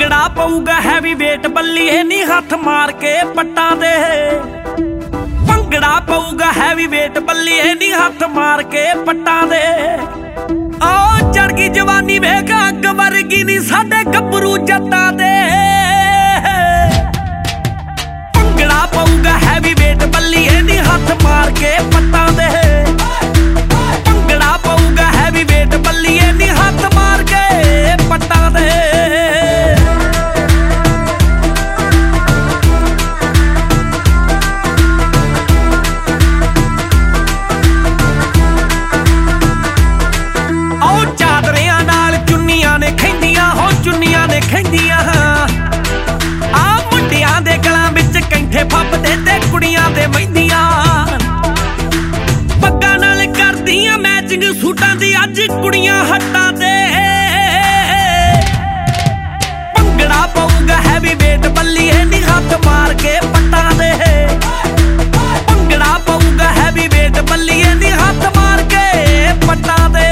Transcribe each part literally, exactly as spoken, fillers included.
ਭੰਗੜਾ ਪਊਗਾ heavy weight ਬੱਲੀਏ ਨੀ ਹੱਥ ਮਾਰ ਕੇ ਪੱਟਾਂ ਦੇ। ਭੰਗੜਾ ਪਊਗਾ ਹੈਵੀ ਵੇਟ ਬੱਲੀਏ ਨੀ ਹੱਥ ਮਾਰ ਕੇ ਪੱਟਾਂ ਦੇ। ਓ ਚੜ ਗਈ ਜਵਾਨੀ ਵੇਖ ਅੱਗ ਵਰਗੀ ਨੀ ਸਾਡੇ ਗੱਭਰੂ ਜੱਟਾਂ ਦੇ। ਭੰਗੜਾ ਪਊਗਾ ਹੈਵੀ ਵੇਟ ਬੱਲੀਏ ਨੀ ਹੱਥ ਮਾਰ ਕੇ ਪੱਟਾਂ ਦੇ। ਭੰਗੜਾ ਪਊਗਾ ਹੈਵੀ ਵੇਟ ਬੱਲੀਏ ਨੀ ਹੱਥ ਮਾਰ ਕੇ ਪੱਟਾਂ ਦੇ। ਆ ਮੁੰਡਿਆਂ ਦੇ ਗਲਾਂ ਵਿੱਚ ਕੈਂਠੇ ਫੱਬਦੇ ਤੇ ਕੁੜੀਆਂ ਦੇ ਮਹਿੰਦੀਆਂ। ਪੱਗਾਂ ਨਾਲ ਕਰਦੀਆਂ ਮੈਚਿੰਗ ਸੂਟਾਂ ਦੀ ਅੱਜ ਕੁੜੀਆਂ ਹੱਟਾਂ ਤੇ। ਭੰਗੜਾ ਪਊਗਾ ਹੈਵੀ ਵੇਟ ਬੱਲੀਏ ਨੀ ਹੱਥ ਮਾਰ ਕੇ ਪੱਟਾਂ ਦੇ। ਭੰਗੜਾ ਪਊਗਾ ਹੈਵੀ ਵੇਟ ਬੱਲੀਏ ਨੀ ਹੱਥ ਮਾਰ ਕੇ ਪੱਟਾਂ ਦੇ।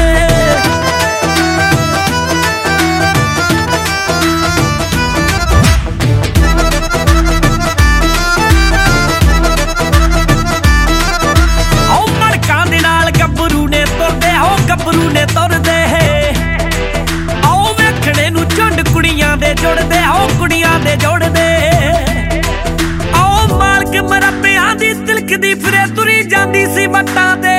ਗੱਭਰੂ ਨੇ ਤੁਰਦੇ ਆਓ ਵੇਖਣੇ ਨੂੰ ਝੁੰਡ ਕੁੜੀਆਂ ਦੇ ਜੁੜਦੇ ਆਓ ਕੁੜੀਆਂ ਦੇ ਜੋੜਦੇ। ਆਓ ਮਾਲਕ ਮਰੱਬਿਆਂ ਦੀ ਤਿਲਕਦੀ ਫਿਰੇ ਤੁਰੀ ਜਾਂਦੀ ਸੀ ਵੱਟਾਂ ਦੇ।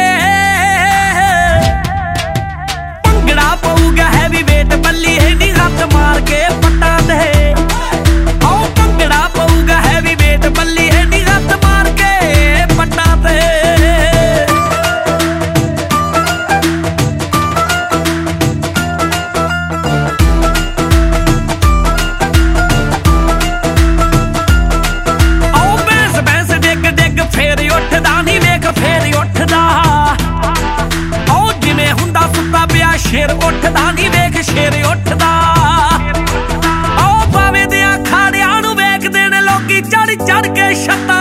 ਭੰਗੜਾ ਪਊਗਾ ਹੈਵੀ ਵੇਟ ਬੱਲੀਏ ਨੀ ਹੱਥ ਮਾਰ ਕੇ ਪੱਟਾਂ ਦੇ। ਆਓ ਭੰਗੜਾ ਪਊਗਾ ਹੈਵੀ ਵੇਟ ਬੱਲੀਏ ਨੀ ਹੱਥ ਮਾਰ ਕੇ ਪੱਟਾਂ ਤੇ। ਸ਼ੇਰ ਉੱਠਦਾ ਨੀ ਵੇਖ ਸ਼ੇਰ ਉੱਠਦਾ। ਆਓ ਬਾਵੇ ਦੇ ਅਖਾੜਿਆਂ ਨੂੰ ਵੇਖਦੇ ਨੇ ਲੋਕੀ ਚੜ ਚੜ ਕੇ ਛੱਤਾਂ